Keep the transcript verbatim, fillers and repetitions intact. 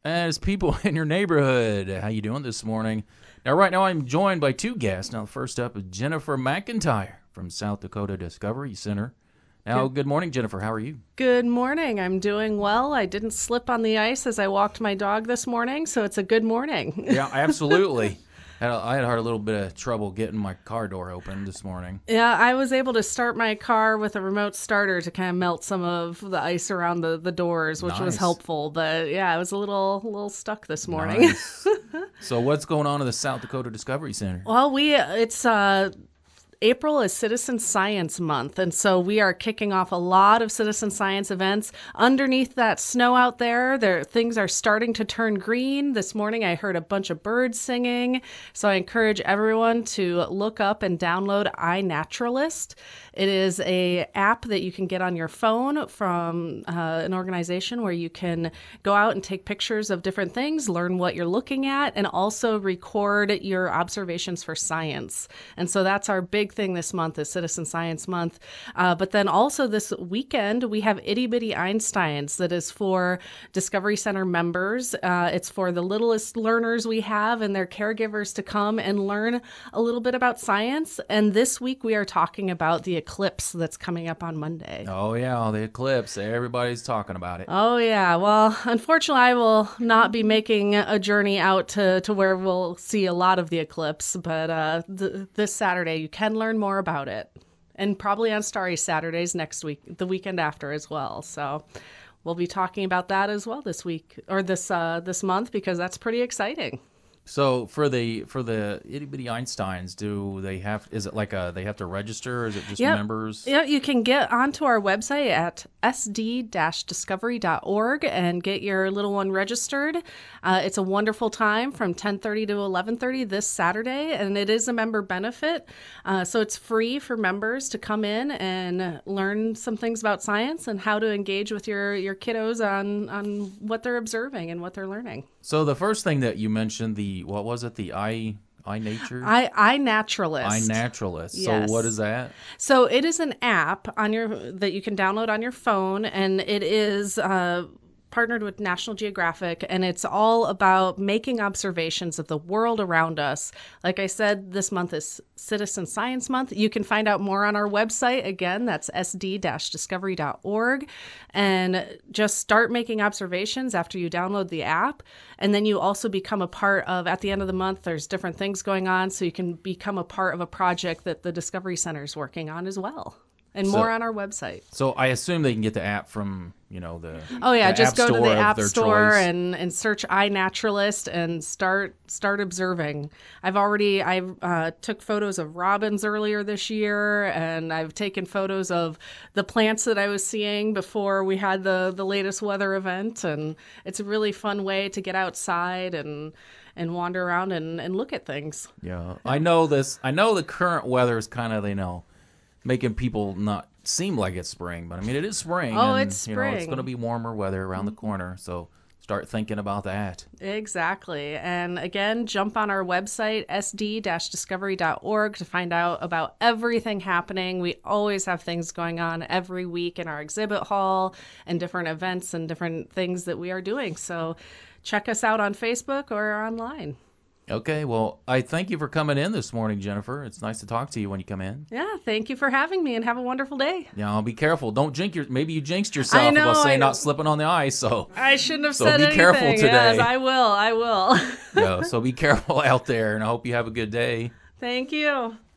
as people in your neighborhood. How you doing this morning? Now, right now, I'm joined by two guests. Now, first up is Jennifer McIntyre from South Dakota Discovery Center. Now, good morning, Jennifer. How are you? Good morning. I'm doing well. I didn't slip on the ice as I walked my dog this morning, so it's a good morning. Yeah, absolutely. I had a little bit of trouble getting my car door open this morning. Yeah, I was able to start my car with a remote starter to kind of melt some of the ice around the, the doors, which Nice. was helpful. But yeah, I was a little a little stuck this morning. Nice. So what's going on in the South Dakota Discovery Center? Well, we it's uh April is Citizen Science Month, and so we are kicking off a lot of citizen science events. Underneath that snow out there, there things are starting to turn green. This morning I heard a bunch of birds singing, so I encourage everyone to look up and download iNaturalist. It is a app that you can get on your phone from uh, an organization where you can go out and take pictures of different things, learn what you're looking at, and also record your observations for science. And so that's our big thing this month is Citizen Science Month. Uh, but then also this weekend, we have Itty Bitty Einsteins that is for Discovery Center members. Uh, it's for the littlest learners we have and their caregivers to come and learn a little bit about science. And this week we are talking about the eclipse that's coming up on Monday. Oh, yeah, the eclipse. Everybody's talking about it. Oh, yeah. Well, unfortunately, I will not be making a journey out to, to where we'll see a lot of the eclipse. But uh, th- this Saturday, you can learn more about it. And probably on Starry Saturdays next week, the weekend after as well. So we'll be talking about that as well this week or this uh, this month because that's pretty exciting. So for the for the Itty Bitty Einsteins, do they have? Is it like a they have to register, or is it just Yep. members? Yeah, you can get onto our website at s d dash discovery dot org and get your little one registered. Uh, it's a wonderful time from ten thirty to eleven thirty this Saturday, and it is a member benefit. Uh, so it's free for members to come in and learn some things about science and how to engage with your, your kiddos on, on what they're observing and what they're learning. So the first thing that you mentioned, the what was it? The i iNature? I iNaturalist. iNaturalist. Yes. So what is that? So it is an app on your that you can download on your phone, and it is uh, partnered with National Geographic, and it's all about making observations of the world around us. Like I said, this month is Citizen Science Month. You can find out more on our website. Again, that's s d dash discovery dot org, and just start making observations after you download the app. And then you also become a part of, at the end of the month, there's different things going on, so you can become a part of a project that the Discovery Center is working on as well. And So- more on our website. So I assume they can get the app from, you know, the Oh yeah, the just app go to store the of app their store choice. and, and search iNaturalist and start start observing. I've already I uh, took photos of robins earlier this year, and I've taken photos of the plants that I was seeing before we had the the latest weather event, and it's a really fun way to get outside and and wander around and, and look at things. Yeah, I know this. I know the current weather is kind of, you know, making people not seem like it's spring, but I mean it is spring. Oh, and, it's You know, it's spring. going to be warmer weather around the corner, so start thinking about that. Exactly. And again, jump on our website, s d dash discovery dot org, to find out about everything happening. We always have things going on every week in our exhibit hall and different events and different things that we are doing. So check us out on Facebook or online. Okay, well, I thank you for coming in this morning, Jennifer. It's nice to talk to you when you come in. Yeah, thank you for having me, and have a wonderful day. Yeah, I'll be careful. Don't jinx your. Maybe you jinxed yourself I know, about saying I know. not slipping on the ice. So I shouldn't have So said be anything. careful today. Yes, I will. I will. yeah, so be careful out there, and I hope you have a good day. Thank you.